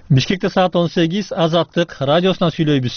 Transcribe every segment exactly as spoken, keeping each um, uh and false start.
Бишкекте саат он сегиз, Азаттык радиосунан сүйлөйбүз.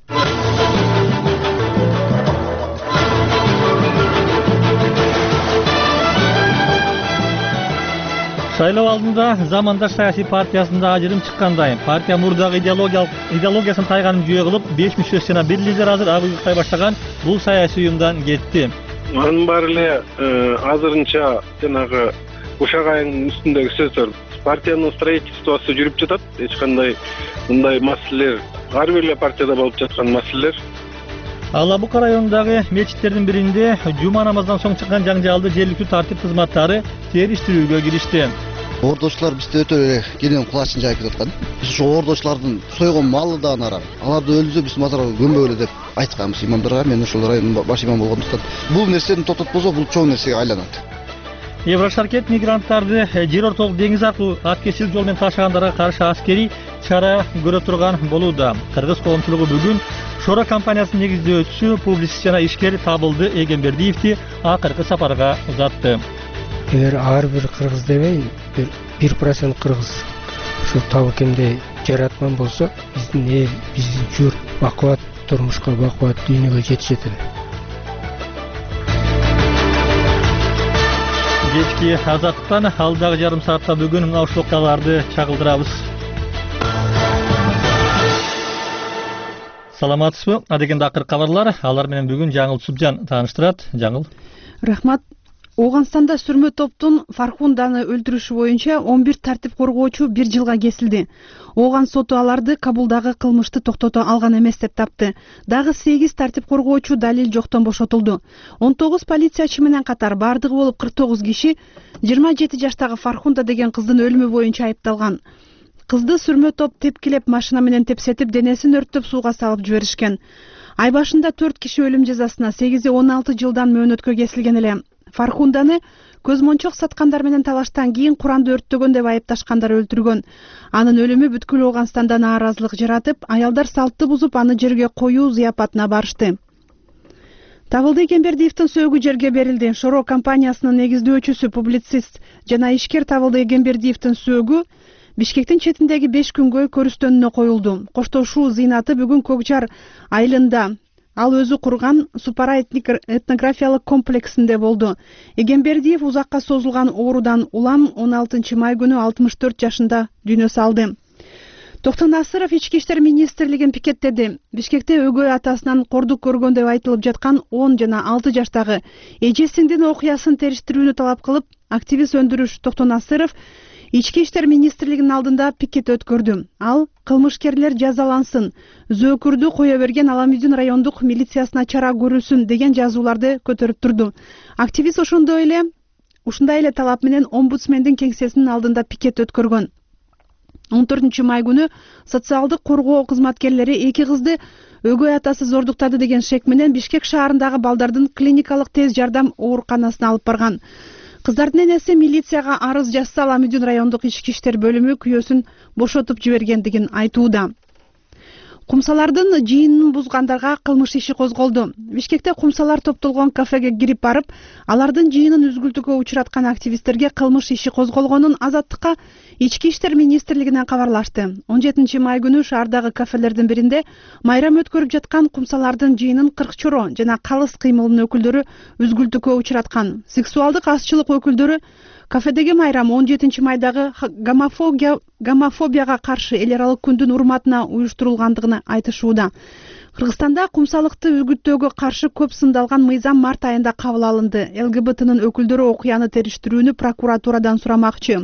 Шайлоо алдында Замандаш саясий партиясында ажырым чыккандай, партия мурдагы идеологиялык идеологиясын тайганын жүйө кылып, беш мүчөсү жана бир лидер азыр ак уюктай баштаган бул саясий уюмдан кетти. Анын баары эле азырынча жанагы ушак айынын үстүндөгү сөздөр. Партиянын строительствосу жүрүп жатат. Эч кандай мындай маселелер ар бир эле партияда болуп жаткан маселелер. Ал Абукар районундагы мечиттердин биринде жума намаздан соң чыккан жаңжалды жергиликтүү тартип кызматтары териштирүүгө киришти. Ордочулар бизде өтө эле кенен кулачын жайып жаткан. Биз ошо ордочулардын сойгон малы да анара. Аларды өлүзө биз мазарга көмбөгүлө деп айтканбыз имамдарга. Мен ошол райондун баш имам болгондуктан бул нерсени токтотпосо бул чоң нерсеге айланат. Еврошаркет мигранттарды жер ортолук деңиз аркылуу аткечилик жол менен ташыгандарга каршы аскерий чара көрө турган болууда. Кыргыз коомчулугу бүгүн Шора компаниясынын негиздөөчүсү, публицист жана ишкер Табылды Эгембердиевди акыркы сапарга узатты. Эгер ар бир кыргыз дебей, бир процент кыргыз ушу табы кемде жараткан болсо, биздин эл, биздин журт бакубат турмушка, бакубат дүйнөгө жетишет эле. Кечки Азаттыктан алдагы жарым саатта бүгүн ушул окуяларды чагылдырабыз. Саламатсызбы? Адегенде акыркы кабарлар, алар менен бүгүн Жаңыл Субжан тааныштырат. Жаңыл. Рахмат. Оогунстанда сүрмө топтун Фархунданы өлтүрүшү боюнча он бир тартип коргоочу бир жылга кесилди. Ооган соту аларды Кабулдагы кылмышты токтото алган эмес деп тапты. Дагы сегиз тартип коргоочу далил жоктон бошотулду. он тогуз полициячы менен катар бардыгы болуп кырк тогуз киши жыйырма жети жаштагы Фархунда деген кыздын өлүмү боюнча айыпталган. Кызды сүрмө топ тепкилеп машина менен тепсетип, денесин өрттөп сууга салып жиберишкен. Ай башында төрт киши өлүм жазасына, сегизи он алты жылдан мөөнөткө кесилген эле. Фархунданы көз мончок саткандар менен талаштан кийин Куранды өрттөгөн деп айыпташкандар өлтүргөн. Анын өлүмү бүткүл Оогунстанда нааразылык жаратып, аялдар салтты бузуп, аны жерге коюу зыяпатына барышты. Табылды Эгембердиевдин сөөгү жерге берилди. Шоро компаниясынын негиздөөчүсү, публицист жана ишкер Табылды Эгембердиевдин сөөгү Бишкектин четиндеги беш күнгөй көрүстөнүнө коюлду. Коштошуу зыйнаты бүгүн Көкжар айылында ал өзү курган Супара этнографиялык комплексинде болду. Эгембердиев узакка созулган оорудан улам он алтынчы май күнү алтымыш төрт жашында дүйнө салды. Токтон Насыров ички иштер министрлигин пикеттеди. Бишкекте өгөй атасынан кордук көргөн деп айтылып жаткан он жана алты жаштагы эжесиңдин окуясын териштирүүнү талап кылып, активист өндүрүш Токтон Насыров Ички иштер министрлигинин алдында пикет өткөрдү. Ал кылмышкерлер жазалансын, зөөкүрдү кое берген Аламүйдүн райондук милициясына чара көрүлсүн деген жазууларды көтөрүп турду. Активист ошондой эле ушундай эле талап менен омбудсмендин кеңсесинин алдында пикет өткөргөн. он төртүнчү май күнү социалдык коргоо кызматкерлери эки кызды өгөй атасы зордуктады деген шек менен Бишкек шаарындагы балдардын клиникалык тез жардам ооруканасына алып барган. Кыздардын энеси милицияга арыз жазса, Аламүйдүн райондук ички иштер бөлүмү күйөөсүн бошотуп жибергендигин айтууда. Кумсалардын жыйынын бузгандарга кылмыш иши козголду. Бишкекте кумсалар топтолгон кафеге кирип барып, алардын жыйынын үзгүлтүүгө учраткан активисттерге кылмыш иши козголгонун Азаттыкка ички иштер министрлигинен кабарлашты. он жетинчи май күнү шаардагы кафелердин биринде майрам өткөрүп жаткан кумсалардын жыйынын кырк чоро жана калыс кыймылынын өкүлдөрү үзгүлтүүгө учраткан. Сексуалдык азчылык өкүлдөрү кафедеги майрам он жетинчи майдагы гомофобия гомофобияга каршы эл аралык күндүн урматына уюштурулгандыгын айтышууда. Кыргызстанда кумсалыкты үгүттөөгө каршы көп сындалган мыйзам март айында кабыл алынды. Л G B T'нын өкүлдөрү окуяны териштирүүнү прокуратурадан сурамакчы.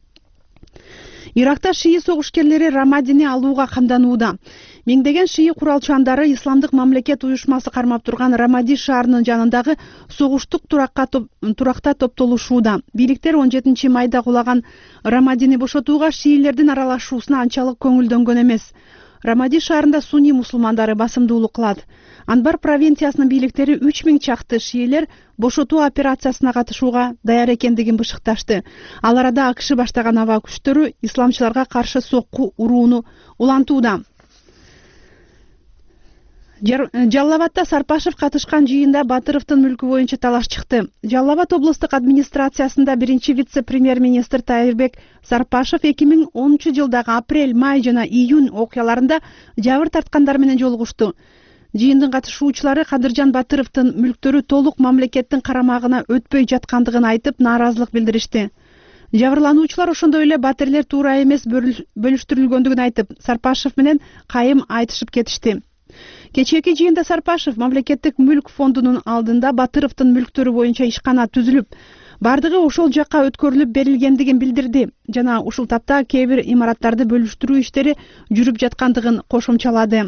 Иракта шии согушкерлери Рамадини алууга камданууда. Миңдеген шии куралчандары Исламдык мамлекет уюшмасы кармап турган Рамади шаарынын жанындагы согуштук туракка топ, туракта топтолушууда. Бийликтер он жетинчи майда кулаган Рамадини бошотууга шиилердин аралашуусуна анчалык көңүлдөнгөн эмес. Рамади шаарында сунни мусулмандары басымдуулук кылат. Анбар провинциясынын бийликтери үч миң чакты шиилер бошотуу операциясына катышууга даяр экендигин бышыкташты. Ал арада АКШ баштаган аба күчтөрү исламчыларга каршы сокку урууну улантууда. Жалал абадда Сарпашев катышкан жыйында Батыровдун мүлкү боюнча талаш чыкты. Жалал абад облустук администрациясында биринчи вице-премьер-министр Тайырбек Сарпашев эки миң онунчу жылдагы апрель, май жана июнь окуяларында жабыр тарткандар менен жолугушту. Жыйындын катышуучулары Кадыржан Батыровдун мүлктөрү толук мамлекеттин карамагына өтпөй жаткандыгын айтып, нааразылык билдиришти. Жабырлануучулар ошондой эле батирлер туура эмес бөлүштүрүлгөндүгүн айтып, Сарпашев менен кайым айтышып кетишти. Кечээки жыйында Сарпашев мамлекеттик мүлк фондунун алдында Батыровдун мүлктөрү боюнча ишкана түзүлүп, бардыгы ошол жакка өткөрүлүп берилгендигин билдирди жана ушул тапта кээ бир имараттарды бөлүштүрүү иштери жүрүп жаткандыгын кошумчалады.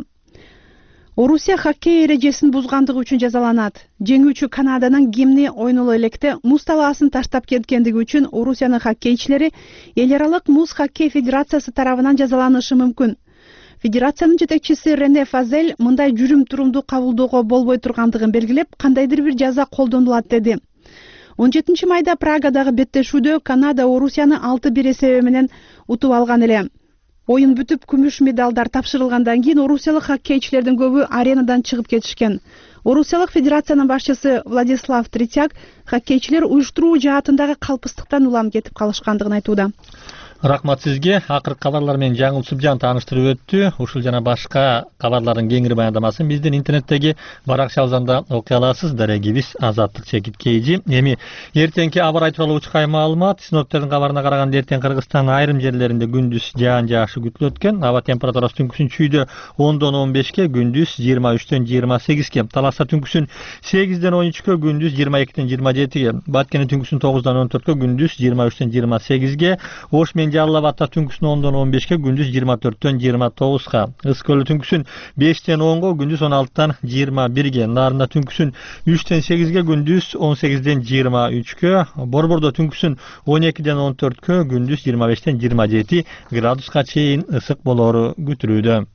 Орусия хоккей эрежесин бузгандыгы үчүн жазаланат. Жеңүүчү Канаданын гимни ойноло электе муз талаасын таштап кеткендиги үчүн Орусиянын хоккейчилери эл аралык муз хоккей федерациясы тарабынан жазаланышы мүмкүн. Федерациянын жетекчиси Рене Фазель мындай жүрүм турумду кабылдоого болбой тургандыгын белгилеп, кандайдыр бир жаза колдонулат деди. он жетинчи майда Прагадагы беттешүүдө Канада Орусияны алты бир эсеби менен утуп алган эле. Оюн бүтүп, күмүш медалдар тапшырылгандан кийин орусиялык хоккейчилердин көбү аренадан чыгып кетишкен. Орусиялык федерациянын башчысы Владислав Третьяк хоккейчилер уюштуруу жаатындагы калпыстыктан улам кетип калышкандыгын айтууда. Рахмат сизге. Акыркы кабарлар менен Жаңыл Субжан тааныштырып өттү. Ушул жана башка кабарлардын кеңири баяндамасын биздин интернеттеги баракчабызда окуй аласыз. Дарегибиз Азаттык Чекит Кейжи. Эми эртеңки аба ырайы тууралуу учкай маалымат. Синоптиктердин кабарына караганда эртең Кыргызстандын айрым жерлеринде күндүз жаан жаашы күтүлөт экен. Аба температурасы түнкүсүн чүйдө ондон он бешке, күндүз жыйырма үчтөн жыйырма сегизге, Таласта түнкүсүн сегизден он үчкө, күндүз жыйырма экиден жыйырма жетиге, Баткенде түнкүсүн тогуздан он төрткө, күндүз жыйырма үчтөн жыйырма сегизге, Ош менен Жалал абадта түнкүсүн ондон он бешке, күндүз жыйырма төрттөн жыйырма тогузга, Ысык көлдө түнкүсүн бештен онго, күндүз он алтыдан жыйырма бирге, Нарында түнкүсүн үчтөн сегизге, күндүз он сегизден жыйырма үчкө, Борбордо түнкүсүн он экиден он төрткө, күндүз жыйырма бештен жыйырма жети градуска чейин ысык болоору күтүлүүдө.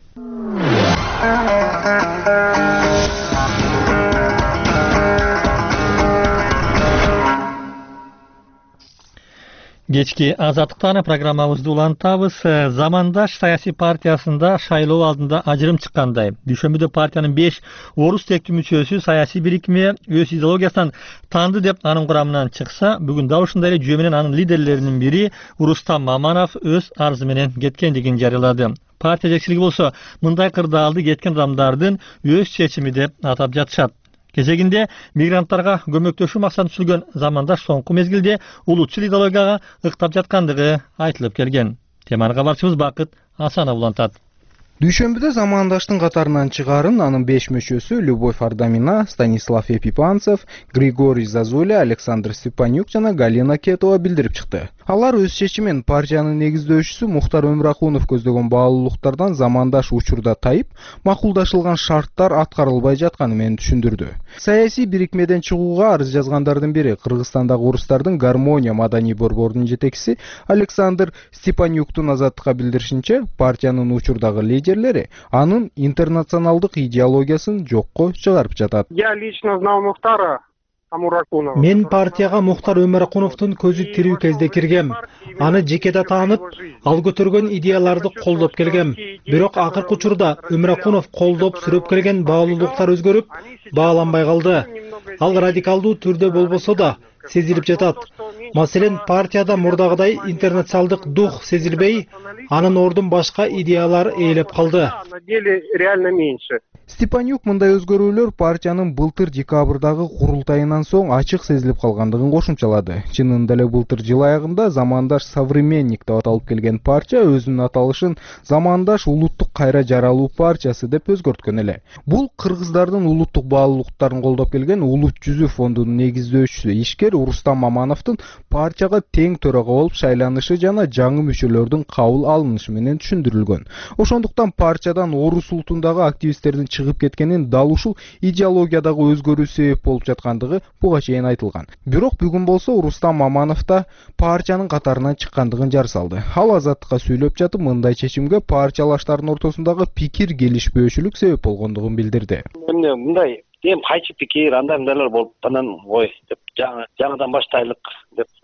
Кечки Азаттыктан программабызды улантабыз. Замандаш саясий партиясында шайлоо алдында ажырым чыккандай. Дүйшөмбүдө партиянын беш орус тектүү мүчөсү саясий бирикме өз идеологиясынан таанды деп анын курамынан чыкса, бүгүн дал ушундай эле жүйө менен анын лидерлеринин бири Рустам Маманов өз арызы менен кеткендигин жарыялады. Партия жетекчилиги болсо мындай кырдаалды кеткен адамдардын өз чечими деп атап жатышат. Кезегинде мигранттарга көмөктөшүү максатын түзүлгөн замандаш соңку мезгилде улутчул идеологияга ыктап жаткандыгы айтылып келген. Теманы кабарчыбыз Бакыт Асанов улантат. Дүйшөмбүдө замандаштын катарынан чыгарын анын беш мүчөсү Любовь Ардамина, Станислав Епипанцев, Григорий Зазуля, Александр Степанюк жана Галина Кетова билдирип чыкты. Алар өз чечимин партиянын негиздөөчүсү Мухтар Өмүракунов көздөгөн баалуулуктардан замандаш учурда тайып, макулдашылган шарттар аткарылбай жатканы менен түшүндүрдү. Саясий бирикмеден чыгууга арыз жазгандардын бири Кыргызстандагы орустардын Гармония маданий борборунун жетекчиси Александр Степанюктун Азаттыкка билдиришинче, партиянын учурдагы лидерлери анын интернационалдык идеологиясын жокко чыгарып жатат. Я лично знал Мухтара Өмүракунова. Мен партияга Мухтар Өмүракуновдун көзү тирүү кезде киргем. Аны жекеде таанып, ал көтөргөн идеяларды колдоп келгем. Бирок акыркы учурда Өмүракунов колдоп сүрөп келген баалуулуктар өзгөрүп, бааланбай калды. Ал радикалдуу түрдө болбосо да сезилип жатат. Маселен, партияда мурдагыдай интернационалдык дух сезилбей, анын ордун башка идеялар ээлеп калды. На деле реально меньше. Степанюк мындай өзгөрүүлөр партиянын былтыр декабрдагы курултайынан соң ачык сезилип калгандыгын кошумчалады. Чынында эле былтыр жыл аягында Замандаш Современник деп аталып келген партия өзүнүн аталышын Замандаш улуттук кайра жаралуу партиясы деп өзгөрткөн эле. Бул кыргыздардын улуттук баалуулуктарын колдоп келген Улут жүзү фондунун негиздөөчүсү ишкер Рустам Мамановдун партияга тең төрага болуп шайланышы жана жаңы мүчөлөрдүн кабыл алынышы менен түшүндүрүлгөн. Ошондуктан партиядан орус улутундагы активисттердин чыгып кеткенин дал ушул идеологиядагы өзгөрүү себеп болуп жаткандыгы буга чейин айтылган. Бирок бүгүн болсо Рустам Маманов да партиянын катарынан чыккандыгын жар салды. Ал Азаттыкка сүйлөп жатып, мындай чечимге партиялаштардын ортосундагы пикир келишпөөчүлүк себеп болгондугун билдирди. Эмне мындай эми кайчы пикир андай мындайлар болуп анан ой деп жаңы жаңыдан баштайлык деп эле.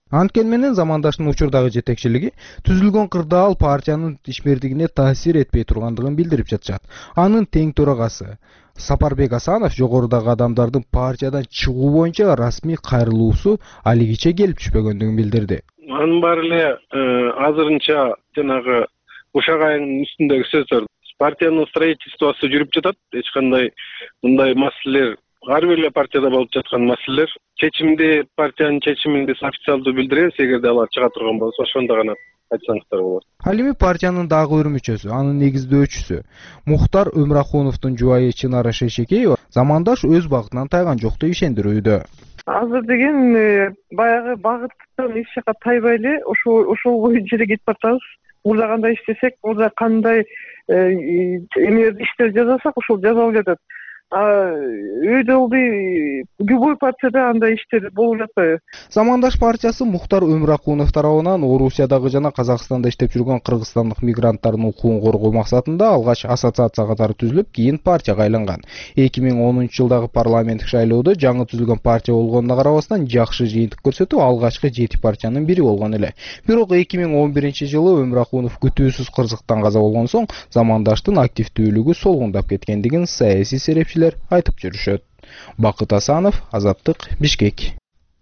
Анткени менен замандаштын учурдагы жетекчилиги түзүлгөн кырдаал партиянын ишмердигине таасир этпей тургандыгын билдирип жатышат. Анын тең төрагасы Сапарбек Асанов жогорудагы адамдардын партиядан чыгуу боюнча расмий кайрылуусу алигиче келип түшпөгөндүгүн билдирди. Анын баары эле азырынча жанагы ушак айынын үстүндөгү сөздөр партиянын строительствосу жүрүп жатат. Эч кандай мындай маселелер ар бир эле партияда болуп жаткан маселелер. Чечимди партиянын чечимин биз официалдуу билдиребиз. Эгерде алар чыга турган болсо ошондо гана айтсаңыздар болот. Ал эми партиянын дагы бир мүчөсү, анын негиздөөчүсү Мухтар Өмрахуновдун жубайы Чынара Шешекеева замандаш өз багытынан тайган жок деп ишендирүүдө. Азыр деген баягы багыттан эч жака тайбай эле ошол ошол боюнча эле кетип атабыз. Мурда кандай иштесек, мурда кандай эмелерди иштер жасасак ошол жасалып жатат. Өйдө болду любой партияда андай иштер болуп жатпайбы? Замандаш партиясы Мухтар Өмрахунов тарабынан Орусиядагы жана Казакстанда иштеп жүргөн кыргызстандык мигранттардын укугун коргоо максатында алгач ассоциация катары түзүлүп, кийин партияга айланган. эки миң онунчу жылдагы парламенттик шайлоодо жаңы түзүлгөн партия болгонуна карабастан жакшы жыйынтык көрсөтүп, алгачкы жети партиянын бири болгон эле. Бирок эки миң он биринчи жылы Өмрахунов күтүүсүз кырсыктан каза болгон соң замандаштын активдүүлүгү солгундап кеткендигин саясий серепчилер айтып жүрүшөт. Бакыт Асанов, Азаттык, Бишкек.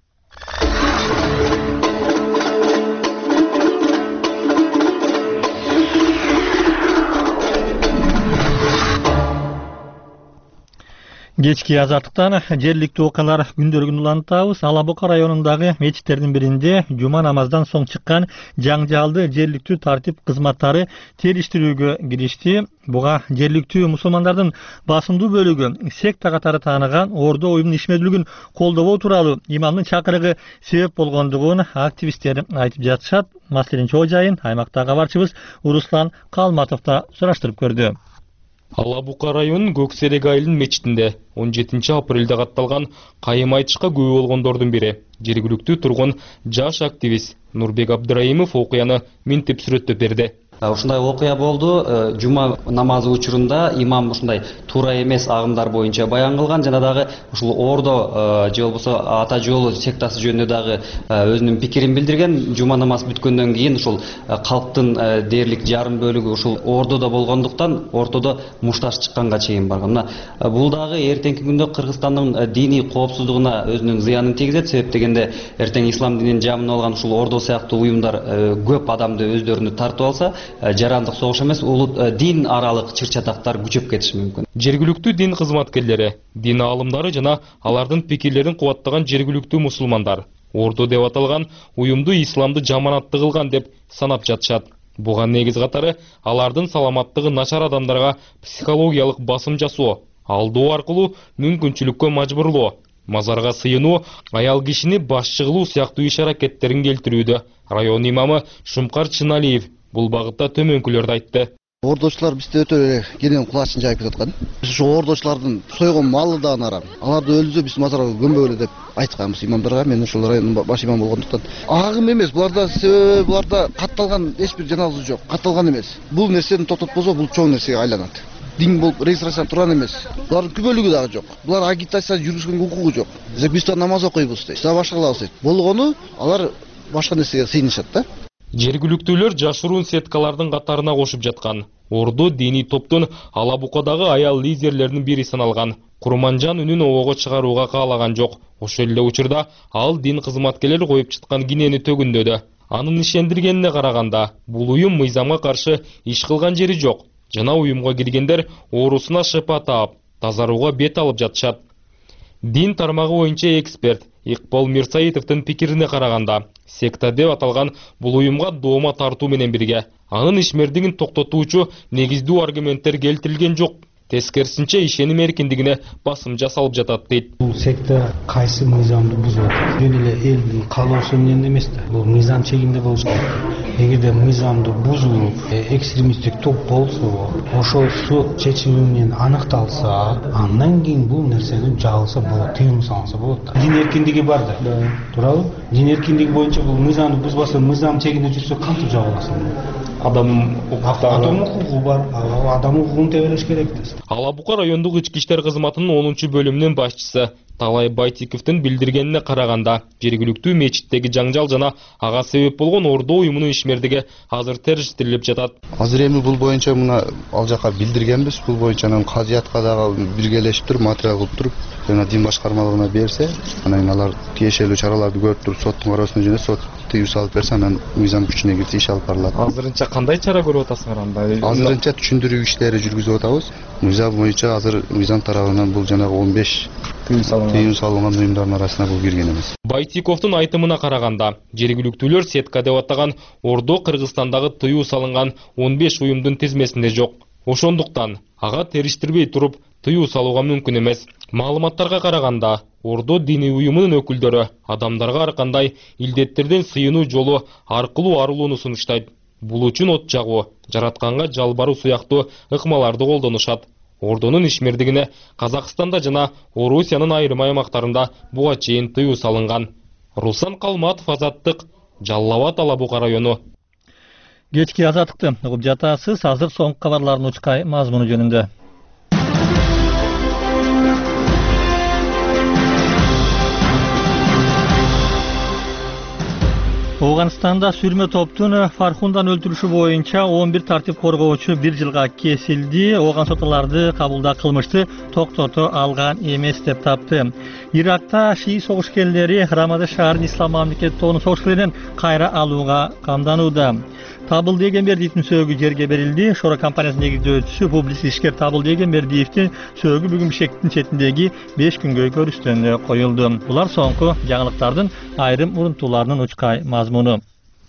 Кечки Азаттыктан жергиликтүү окуялар күндөрүн улантабыз. Ала Бука районундагы мечиттердин биринде жума намаздан соң чыккан жаңжалды жергиликтүү тартип кызматтары териштирүүгө киришти. Буга жергиликтүү мусулмандардын басымдуу бөлүгү секта катары тааныган Ордо уюмунун ишмердүүлүгүн колдобоо тууралуу имамдын чакырыгы себеп болгондугун активисттер айтып жатышат. Маселенин чоо жайын аймактагы кабарчыбыз Руслан Калматовдо сураштырып көрдү. Ала Бука районунун Көксерек айылынын мечитинде он жетинчи апрелде катталган кайым айтышка күбө болгондордун бири жергиликтүү тургун жаш активист Нурбек Абдыраимов окуяны минтип сүрөттөп берди. Ушундай окуя болду. Жума намазы учурунда имам ушундай туура эмес агымдар боюнча баян кылган, жана дагы ушул Ордо же болбосо Ата жолу сектасы жөнүндө дагы өзүнүн пикирин билдирген. Жума намаз бүткөндөн кийин ушул калктын дээрлик жарым бөлүгү ушул Ордодо болгондуктан ортодо мушташ чыкканга чейин барган. Мына бул дагы эртеңки күндө Кыргызстандын диний коопсуздугуна өзүнүн зыянын тийгизет. Себеп дегенде эртең ислам динин жамын алган ушул Ордо сыяктуу уюмдар көп адамды өздөрүнө тартып алса, жарандык согуш эмес, улут дин аралык чыр-чатактар күчөп кетиши мүмкүн. Жергиликтүү дин кызматкерлери, дин аалымдары жана алардын пикирлерин кубаттаган жергиликтүү мусулмандар Ордо деп аталган уюмду исламды жаманатты кылган деп санап жатышат. Буга негиз катары алардын саламаттыгы начар адамдарга психологиялык басым жасоо, алдоо аркылуу мүмкүнчүлүккө мажбурлоо, мазарга сыйынуу, аял кишини башчы кылуу сыяктуу иш-аракеттерин келтирүүдө. Район имамы Шумкар Чыналиев бул багытта төмөнкүлөрдү айтты. Ордочулар бизде өтө эле кенен кулачын жайып жаткан. Биз ошо ордочулардын сойгон малы да анарам. Аларды өлүзө биз мазарга көмбөгөлө деп айтканбыз имамдарга. Мен ошол райондун баш имам болгондуктан. Агым эмес, буларда себеби буларда катталган эч бир жанагы жок. Катталган эмес. Бул нерсени токтотпосо бул чоң нерсеге айланат. Дин болуп регистрация турган эмес. Булардын күбөлүгү дагы жок. Булар агитация жүргүзгөнгө укугу жок. Биз да намаз окуйбуз дейт. Биз башка кылабыз дейт. Болгону алар башка нерсеге сыйынышат да. Жергиликтүүлөр жашыруун сеткалардын катарына кошуп жаткан. Ордо диний топтун Ала Букадагы аял лидерлеринин бири саналган. Курманжан үнүн обого чыгарууга каалаган жок. Ошол эле учурда ал дин кызматкерлери коюп чыккан кинени төгүндөдү. Анын ишендиргенине караганда, бул уюм мыйзамга каршы иш кылган жери жок. Жана уюмга киргендер оорусуна шыпа таап, тазарууга бет алып жатышат. Дин тармагы боюнча эксперт Икбол Мирсаитовдун пикирине караганда, секта деп аталган бул уюмга доома тартуу менен бирге анын ишмердигин токтотуучу негиздүү аргументтер келтирилген жок. Тескерисинче ишеним эркиндигине басым жасалып жатат дейт. Бул секта кайсы мыйзамды бузуп атат? Жөн эле элдин каалоосу менен эмес да. Бул мыйзам чегинде болуш керек. Эгерде мыйзамды бузулуп, экстремисттик топ болсо, ошол сот чечими менен аныкталса, андан кийин бул нерсени жабылса болот, тыйым салынса болот да. Дин эркиндиги бар да. Туурабы? Дин эркиндиги боюнча бул мыйзамды бузбаса, мыйзам чегинде жүрсө кантип жабыласың? Адам Адам укугу бар, адам укугун тебелеш керек да. Ала Бука райондук ички иштер кызматынын онунчу бөлүмүнүн башчысы Талай Байтиковдун билдиргенине караганда, жергиликтүү мечиттеги жаңжал жана ага себеп болгон Ордо уюмунун ишмердиги азыр териштирилип жатат. Азыр эми бул боюнча мына ал жака билдиргенбиз. Бул боюнча анан казыятка дагы биргелешип туруп, материал кылып туруп, жана дин башкармалыгына берсе, анан алар тиешелүү чараларды көрүп туруп, соттун кароосуна жөнөтүп, сот тыюу салып берсе, анан мыйзам күчүнө кирсе иш алып барылат. Азырынча кандай чара көрүп атасыңар анда? Азырынча түшүндүрүү иштери жүргүзүп атабыз. Мыйзам боюнча азыр мыйзам тарабынан бул жанагы он беш тыюу салынган уюмдардын арасына бул кирген эмес. Байтиковдун айтымына караганда, жергиликтүүлөр сетка деп атаган Ордо Кыргызстандагы тыюу салынган он беш уюмдун тизмесинде жок. Ошондуктан ага териштирбей туруп тыюу салууга мүмкүн эмес. Маалыматтарга караганда, Ордо диний уюмунун өкүлдөрү адамдарга ар кандай илдеттерден сыйынуу жолу аркылуу арылууну сунуштайт. Бул үчүн от жагуу, жаратканга жалбаруу сыяктуу ыкмаларды колдонушат. Ордонун ишмердигине Казакстанда жана Орусиянын айрым аймактарында буга чейин тыюу салынган. Руслан Калматов, Азаттык, Жалал Абад, Ала Бука району. Кечки Азаттыкты угуп жатасыз. Азыр соңку кабарлардын учкай мазмуну жөнүндө. Оганстанда сүрмө топтун Фархундан өлтүрүшү боюнча он бир тартип коргоочу бир жылга кесилди. Оган соталарды кабылда кылмышты токтото алган эмес деп тапты. Иракта шии согушкерлери Рамада шаарын ислам мамлекети тоонун согушкерлеринен кайра алууга камданууда. Табыл Дегенбердиевдин сөөгү жерге берилди. Шора компаниясынын негиздөөчүсү публицист ишкер Табыл Дегенбердиевдин сөөгү бүгүн Бишкектин четиндеги беш күнгө көрүстөнү коюлду. Булар соңку жаңылыктардын айрым урунтууларынын учкай мазмуну.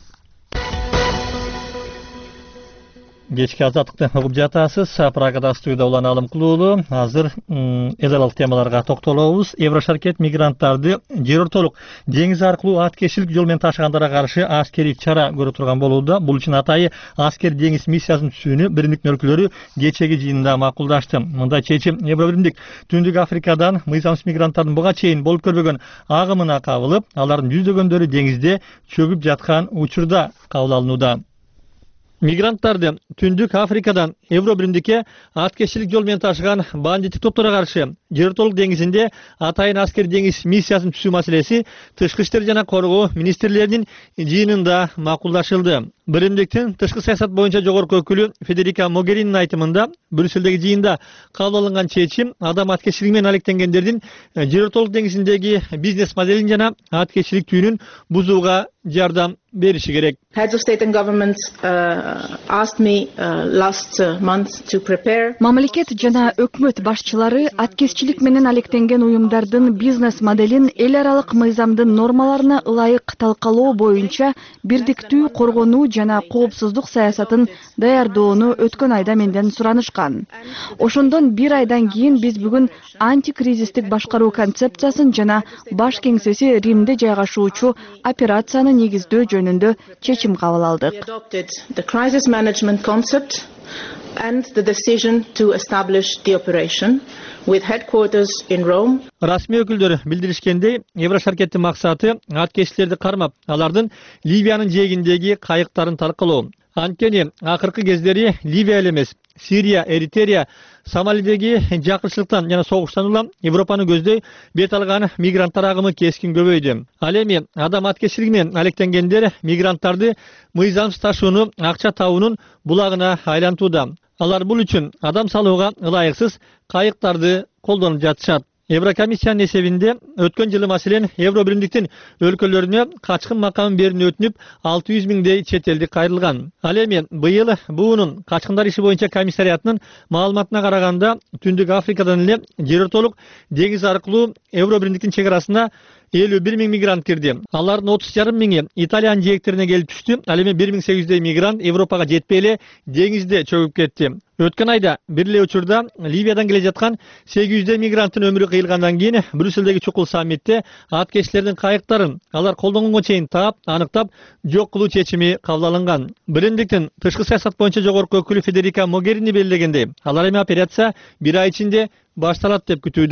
Кечки Азаттыкты угуп жатасыз. Прагада студияда улан Алым Кулуулу. Азыр эл аралык темаларга токтолобуз. Еврошаркет мигранттарды жер ортолук деңиз аркылуу аткечилик жол менен ташыгандарга каршы аскерий чара көрүп турган болууда. Бул үчүн атайы аскер деңиз миссиясынын түзүүнү Биримдиктин өлкөлөрү кечеги жыйында макулдашты. Мындай чечим Евробиримдик Түндүк Африкадан мыйзамсыз мигранттардын буга чейин болуп көрбөгөн агымына кабылып, алардын жүздөгөндөрү деңизде чөгүп жаткан учурда кабыл алынууда. Мигранттарды Түндүк Африкадан Евробиримдикке аткечилик жол менен ташыган бандиттик топторго каршы жер ортолук деңизинде атайын аскер деңиз миссиясын түзүү маселеси тышкы иштер жана коргоо министрлеринин жыйынында макулдашылды. Биримдиктин тышкы саясат боюнча жогорку өкүлү Федерика Могеринин айтымында, Брюссельдеги жыйында кабыл алынган чечим адам аткечилиги менен алектенгендердин жер ортолук деңизиндеги бизнес моделин жана аткечилик түйүнүн бузууга жардам бериши керек. Heads of state and government uh, asked me uh, last uh, month to prepare. Мамлекет жана өкмөт башчылары аткеччилик менен алектенген уюмдардын бизнес моделин эл аралык мыйзамдын нормаларына ылайык талкалоо боюнча бирдиктүү коргонуу жана коопсуздук саясатын даярдоону өткөн айда менден суранышкан. Ошондон бир айдан кийин биз бүгүн антикризистик башкаруу концепциясын жана баш кеңсеси Римде жайгашуучу операцияны негиздөө жөнүндө чечим кабыл алдык. The crisis management concept and the decision to establish the operation with headquarters in Rome. Расмий өкүлдөр билдиришкендей, Еврошаркеттин максаты аткечилерди кармап, алардын Ливиянын жээгиндеги кайыктарын таркалоо. Анткени акыркы кездери Ливия эле эмес, Сирия, Эритрея, Сомалидеги жакынчылыктан жана согуштан улам Европаны көздөй бет алган мигранттар агымы кескин көбөйдү. Ал эми адам аткечилиги менен алектенгендер мигранттарды мыйзамсыз ташууну акча табуунун булагына айлантууда. Алар бул үчүн адам салууга ылайыксыз кайыктарды колдонуп жатышат. Еврокомиссиянын эсебинде өткөн жылы маселен Евробиримдиктин өлкөлөрүнө качкын макамын берүүнү өтүнүп алты жүз миңдей чет элдик кайрылган. Ал эми быйыл буунун качкындар иши боюнча комиссариятынын маалыматына караганда Түндүк Африкадан эле жер ортолук деңиз аркылуу Евробиримдиктин чек арасына элүү бир миң мигрант кирди. Алардын отуз жарым миңи Италиянын жээктерине келип түштү. Ал эми бир миң сегиз жүздөй мигрант Европага жетпей эле деңизде чөгүп кетти. Өткөн айда бир эле учурда Ливиядан келе жаткан сегиз жүздөй мигранттын өмүрү кыйылгандан кийин Брюссельдеги чукул саммитте аткечилердин кайыктарын алар колдонгонго чейин таап, аныктап жок кылуу чечими кабыл алынган. Биримдиктин тышкы саясат боюнча жогорку өкүлү Федерика Могерини белгилегендей, алар эми операция бир ай ичинде башталат деп күтүүдө.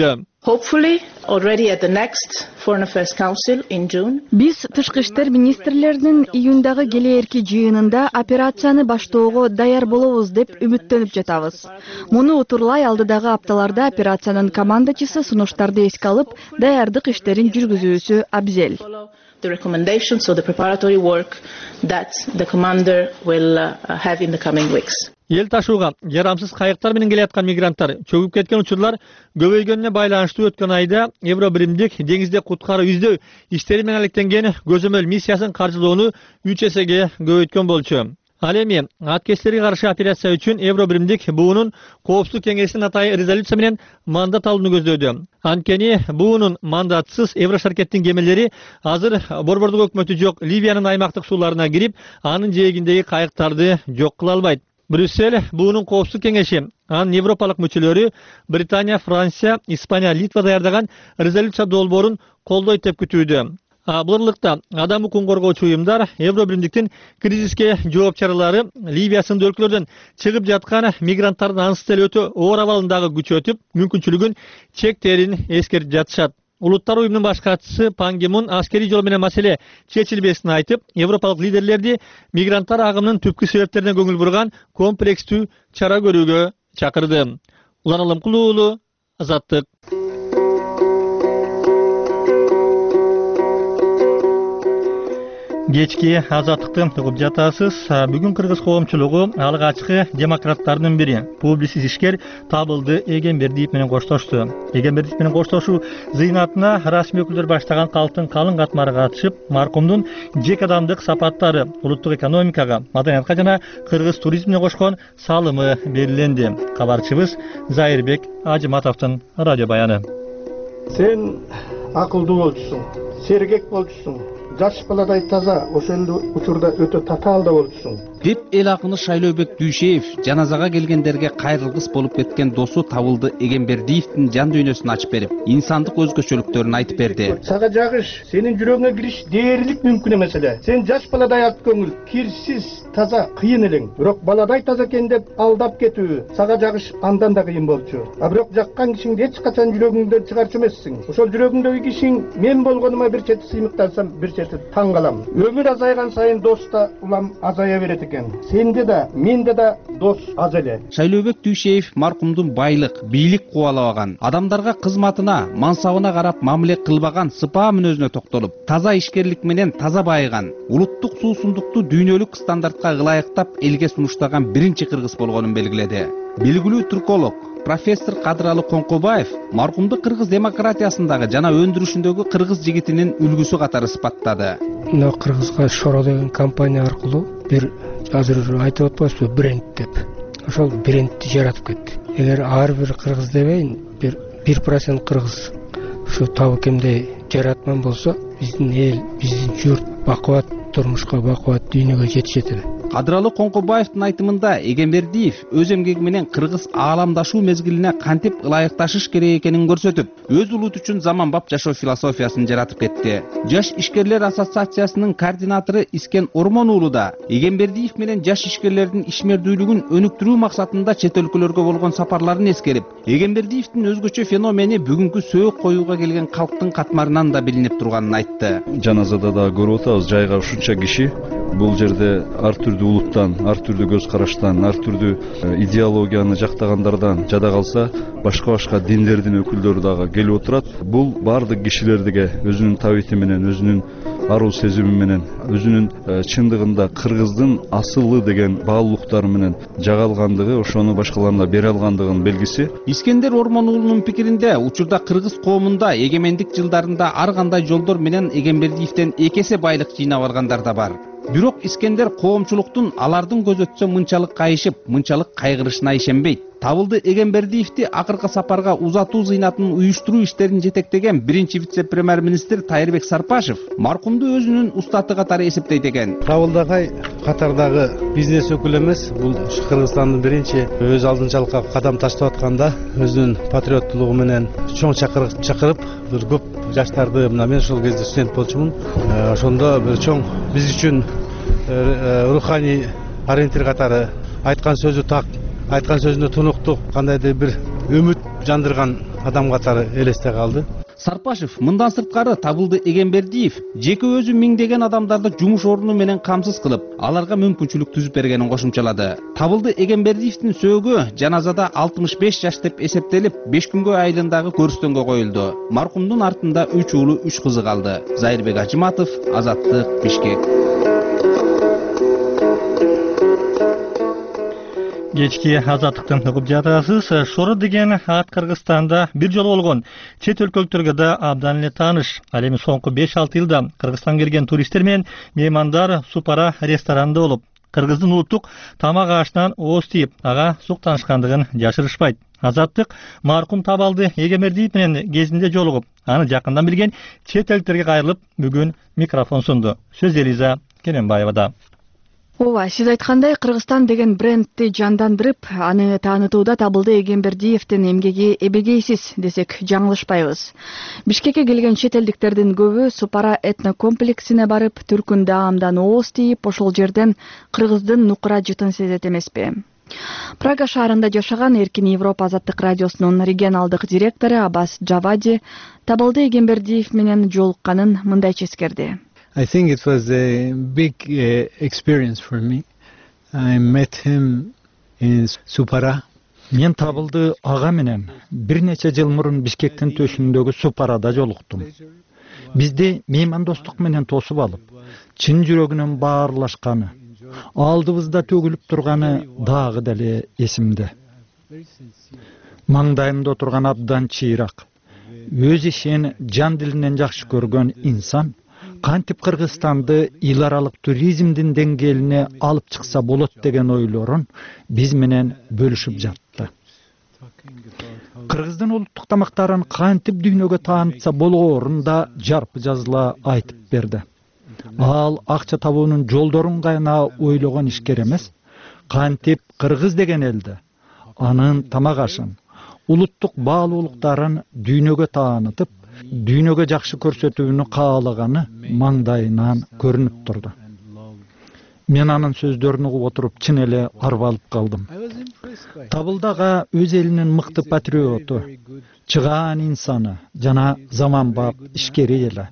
Hopefully, already at the next Foreign Affairs Council in June. Биз тышкы иштер министрлеринин июндагы келээрки жыйынында операцияны баштоого даяр болобуз деп үмүттөнүп жатабыз. Муну утурлай алдыдагы апталарда операциянын командачысы сунуштарды эске алып, даярдык иштерин жүргүзүүсү абзел. The recommendations of the preparatory work that the commander will uh, have in the coming weeks. Ел ташууга жарамсыз кайыктар менен келаткан мигранттар чөгүп кеткен учурлар көбөйгөнүнө байланыштуу өткөн айда Евро биримдик деңизде куткаруу издөө иштери менен алектенген көзөмөл миссиясын каржылоону үч эсеге көбөйткөн болчу. Ал эми аткечтерге каршы операция үчүн Евро биримдик буунун коопсуздук кеңешинин атайын резолюция менен мандат алууну көздөдү. Анткени буунун мандатсыз Евро шаркеттин кемелери азыр борбордук өкмөтү жок Ливиянын аймактык сууларына кирип, анын жээгиндеги кайыктарды жок кыла албайт. Брюссель буунун коопсуздук кеңеши анын европалык мүчөлөрү Британия, Франция, Испания, Литва даярдаган резолюция долбоорун колдойт деп күтүүдө. Булырлыкта адам укугун коргоочу уюмдар Евро биримдиктин кризиске жооп чаралары Ливия сынды өлкөлөрдөн чыгып жаткан мигранттардын ансыз эле өтө оор абалындагы күчөтүп, мүмкүнчүлүгүн чектерин эскертип жатышат. Улуттар уюмунун баш катчысы Пан Ги Мун аскерий жол менен маселе чечилбесин айтып, европалык лидерлерди мигранттар агымынын түпкү себептерине көңүл бурган комплекстүү чара көрүүгө чакырды. Улан Алымкулуу уулу, Азаттык. Кечки Азаттыкты угуп жатасыз. Бүгүн кыргыз коомчулугу алгачкы демократтардын бири публицист ишкер Табылды Эгембердиев менен коштошту. Эгембердиев менен коштошуу зыйнатына расмий өкүлдөр баштаган калктын калың катмары катышып, маркумдун жеке адамдык сапаттары, улуттук экономикага, маданиятка жана кыргыз туризмине кошкон салымы белгиленди. Кабарчыбыз Зайырбек Ажыматовдун радио баяны. Сен акылдуу болчусуң, сергек болчусуң. Жаш баладай таза, ошондо учурда өтө татаалда болчусуң. Деп эл акыны Шайлообек Дүйшеев жаназага келгендерге кайрылгыс болуп кеткен досу Табылды Эгембердиевдин жан дүйнөсүн ачып берип, инсандык өзгөчөлүктөрүн айтып берди. Сага жагыш, сенин жүрөгүңө кириш дээрлик мүмкүн эмес эле. Сен жаш баладай ак көңүл, кирсиз, таза, кыйын элең. Бирок баладай таза экен деп алдап кетүү сага жагыш андан да кыйын болчу. А бирок жаккан кишиңди эч качан жүрөгүңдөн чыгарчу эмессиң. Ошол жүрөгүңдөгү кишиң мен болгонума бир чети сыймыктансам, бир чети таң калам. Өмүр азайган сайын дос да улам азая берет экен. Сенде да, менде да дос аз эле. Шайлообек Дүйшеев маркумдун байлык, бийлик кубалабаган, адамдарга кызматына, мансабына карап мамиле кылбаган сыпаа мүнөзүнө токтолуп, таза ишкерлик менен таза байыган, улуттук суусундукту дүйнөлүк стандартка ылайыктап элге сунуштаган биринчи кыргыз болгонун белгиледи. Белгилүү түрколог профессор Кадыралы Коңкобаев маркумду кыргыз демократиясындагы жана өндүрүшүндөгү кыргыз жигитинин үлгүсү катары сыпаттады. Мына кыргызга Шоро деген компания аркылуу бир азыр айтып атпайсызбы бренд деп. Ошол брендти жаратып кетти. Эгер ар бир кыргыз дебейин, бир бир процент кыргыз ушу табы кемдей жаратман болсо, биздин эл, биздин журт бакубат турмушка, бакубат дүйнөгө жетишет эле. Кадыралы Коңкобаевдин айтымында Эгембердиев өз эмгеги менен кыргыз ааламдашуу мезгилине кантип ылайыкташыш керек экенин көрсөтүп, өз улут үчүн заманбап жашоо философиясын жаратып кетти. Жаш ишкерлер ассоциациясынын координатору Искен Ормон уулу да Эгембердиев менен жаш ишкерлердин ишмердүүлүгүн өнүктүрүү максатында чет өлкөлөргө болгон сапарларын эскерип, Эгембердиевдин өзгөчө феномени бүгүнкү сөөк коюуга келген калктын катмарынан да билинип турганын айтты. Жаназада да көрүп атабыз, жайга ушунча киши бул жерде ар түрдүү улуттан, ар түрдүү көз караштан, ар түрдүү идеологияны жактагандардан жада калса, башка-башка диндердин өкүлдөрү дагы келип отурат. Бул бардык кишилерге өзүнүн табити менен, өзүнүн аруу сезими менен, өзүнүн чындыгында кыргыздын асылы деген баалуулуктары менен жагалгандыгы, ошону башкаларына бере алгандыгынын белгиси. Искендер Ормон уулунун пикиринде, учурда кыргыз коомунда эгемендик жылдарында ар кандай жолдор менен Эгембердиевден эки эсе байлык жыйнап алгандар да бар. Бирок Искендер коомчулуктун алардын көз өтсө мынчалык кайышып, мынчалык кайгырышына ишенбейт. Табылды Эгембердиевди акыркы сапарга узатуу зыйнатын уюштуруу иштерин жетектеген биринчи вице-премьер-министр Тайырбек Сарпашев маркумду өзүнүн устаты катары эсептейт экен. Табылдагай катардагы бизнес өкүлү эмес, бул Кыргызстандын биринчи өз алдынчалыкка кадам таштап атканда өзүнүн патриоттулугу менен чоң чакырып чакырып, бир көп жаштарды, мына мен ошол кезде студент болчумун. Ошондо бир чоң биз үчүн руханий ориентир катары айткан сөзү так, айткан сөзүнө тунуктук, кандайдыр бир үмүт жандырган адам катары элесте калды. Сарпашев мындан сырткары Табылды Эгембердиев жеке өзү миңдеген адамдарды жумуш орну менен камсыз кылып, аларга мүмкүнчүлүк түзүп бергенин кошумчалады. Табылды Эгембердиевдин сөөгү жаназада алтымыш беш жаш деп эсептелип, беш күнгө айылындагы көрүстөнгө коюлду. Маркумдун артында үч уулу, үч кызы калды. Зайырбек Ажыматов, Азаттык, Бишкек. Кечки азаттыктан угуп жатасыз. Шоро деген ат Кыргызстанда бир жолу болгон. Чет өлкөлүктөргө да абдан эле тааныш. Ал эми соңку беш алты жылда Кыргызстанга келген туристтер менен меймандар Супара ресторанында болуп, кыргыздын улуттук тамак ашынан ооз тийип, ага суктанышкандыгын жашырышпайт. Азаттык маркум Табылды Эгембердиев менен кезинде жолугуп, аны жакындан билген чет элдиктерге кайрылып, бүгүн микрофон сунду. Сөз Элиза Кененбаевада. Ооба, сиз айткандай Кыргызстан деген брендти жандандырып, аны таанытууда Табылды Эгембердиевдин эмгеги эбегейсиз десек жаңылышпайбыз. Бишкекке келген чет элдиктердин көбү Супара этнокомплексине барып, түркүн даамдан ооз тийип, ошол жерден кыргыздын нукура жытын сезет эмеспи? Прага шаарында жашаган Эркин Европа азаттык радиосунун регионалдык директору Аббас Джавади Табылды Эгембердиев менен жолукканын мындайча эскерди. I think it was a big uh, experience for me. I met him in Supara. Мен Табылды ага менен бир нече жыл мурун Бишкектин төшүндөгү Супарада жолуктум. Бизди меймандостук менен тосуп алып, чын жүрөгүнөн баарлашканы, алдыбызда төгүлүп турганы дагы деле эсимде. Маңдайымда отурган абдан чыйрак, өз ишин жан дилинен жакшы көргөн инсан кантип Кыргызстанды эл аралык туризмдин деңгээлине алып чыкса болот деген ойлорун биз менен бөлүшүп жатты. Кыргыздын улуттук тамактарын кантип дүйнөгө таанытса болгоорун да жарпы жазыла айтып берди. Ал акча табуунун жолдорун гана ойлогон ишкер эмес, кантип кыргыз деген элди, анын тамак ашын, улуттук баалуулуктарын дүйнөгө таанытып, дүйнөгө жакшы көрсөтүүнү каалаганы маңдайынан көрүнүп турду. Мен анын сөздөрүн угуп отуруп чын эле арбалып калдым. Табылдага өз элинин мыкты патриоту, чыгаан инсаны жана заманбап ишкери эле.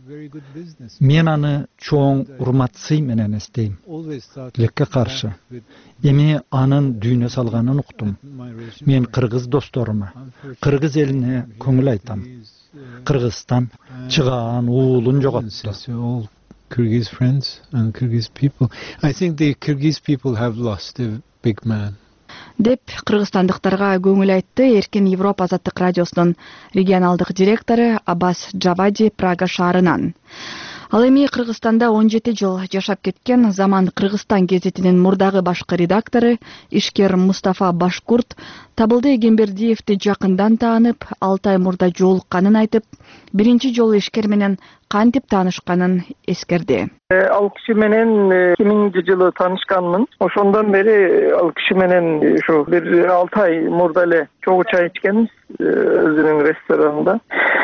Мен аны чоң урмат-сый менен эстейм. Лекке каршы эми анын дүйнө салганын уктум. Мен кыргыз досторума, кыргыз элине көңүл айтам. Кыргызстан чыгаан уулун жоготту. Kyrgyz friends and Kyrgyz people. I think the Kyrgyz people have lost a big man. Деп кыргызстандыктарга көңүл айтты Эркин Европа азаттык радиосунун регионалдык директору Аббас Джавади Прага шаарынан. Ал эми Кыргызстанда он жети жыл жашап кеткен Заман Кыргызстан гезитинин мурдагы башкы редактору ишкер Мустафа Башкурт Табылды Эгембердиевди жакындан таанып, алты ай мурда жолукканын айтып, биринчи жолу ишкер менен кантип таанышканын эскерди. Ал киши менен эки миңинчи жылы таанышканмын. Ошондон бери ал киши менен ушу бир алты ай мурда эле чогуу чай ичкенбиз өзүнүн ресторанында.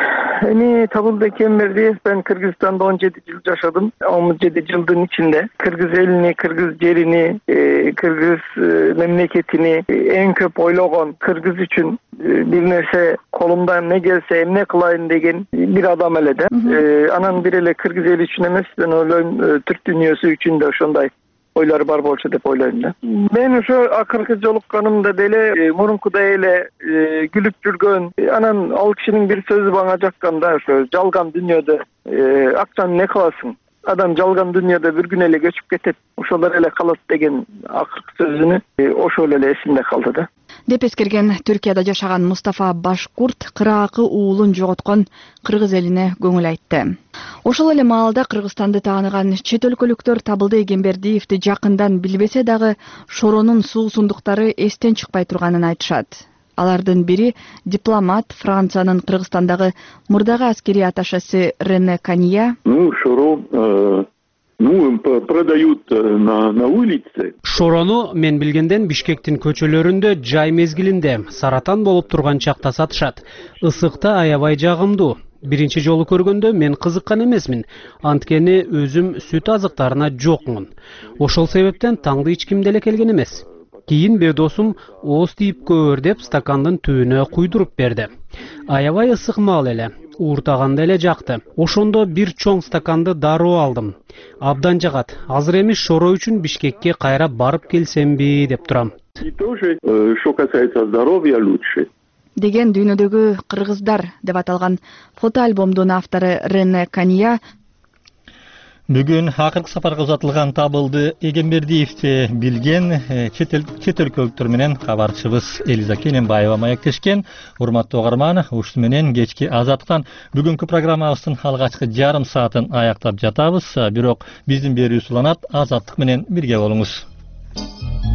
Эми Табылды Эгембердиев мен Кыргызстанда он жети жыл жашадым. он жети жылдын ичинде кыргыз элини, кыргыз жерини, кыргыз мемлекетини эң көп ойлогон, кыргыз үчүн бир нерсе колумдан эмне келсе эмне кылайын деген бир адам эле да. Анан бир эле кыргыз эли үчүн эмес, мен ойлойм түрк дүйнөсү үчүн да ошондой ойлор бар болчу деп ойлойм да. Мен ошо акыркы жолукканымда деле мурункудай эле күлүп жүргөн, анан ал кишинин бир сөзү бага жакканда, ошо жалган дүйнөдө акчаны не кыласың? Адам жалган дүйнөдө бир күн эле көчүп кетет, ошолор эле калат деген акыркы сөзүнү ошол эле эсимде калды да. Деп эскерген Түркияда жашаган Мустафа Башкурт кыраакы уулун жоготкон кыргыз элине көңүл айтты. Ошол эле маалда Кыргызстанды тааныган чет өлкөлүктөр Табылды Эгембердиевди жакындан билбесе дагы Шоронун суусундуктары эстен чыкпай турганын айтышат. Алардын бири дипломат, Франциянын Кыргызстандагы мурдагы аскерий атташеси Рене Канья. Ну, Шоро Ну, продают на, на улице. Шорону мен билгенден Бишкектин көчөлөрүндө жай мезгилинде саратан болуп турган чакта сатышат. Ысыкта аябай жагымдуу. Биринчи жолу көргөндө мен кызыккан эмесмин. Анткени өзүм сүт азыктарына жокмун. Ошол себептен таңды ичким деле келген эмес. Кийин бедосум ооз тийип көөр деп стакандын түбүнө куйдуруп берди. Аябай ысык маал эле, ууртаганда эле жакты. Ошондо бир чоң стаканды дароо алдым. Абдан жагат. Азыр эми шоро үчүн Бишкекке кайра барып келсемби деп турам. И тоже, что касается здоровья, лучше. Деген дүйнөдөгү кыргыздар деп аталган фотоальбомдун автору Рене Канья Бүгүн акыркы сапарга узатылган Табылды Эгембердиевди билген чет өлкөлүктөр менен кабарчыбыз Элиза Кененбаева маектешкен. Урматтуу угарман, ушуну менен кечки Азаттыктан бүгүнкү программабыздын алгачкы жарым саатын аяктап жатабыз. Бирок биздин берүүбүз уланат. Азаттык менен бирге болуңуз.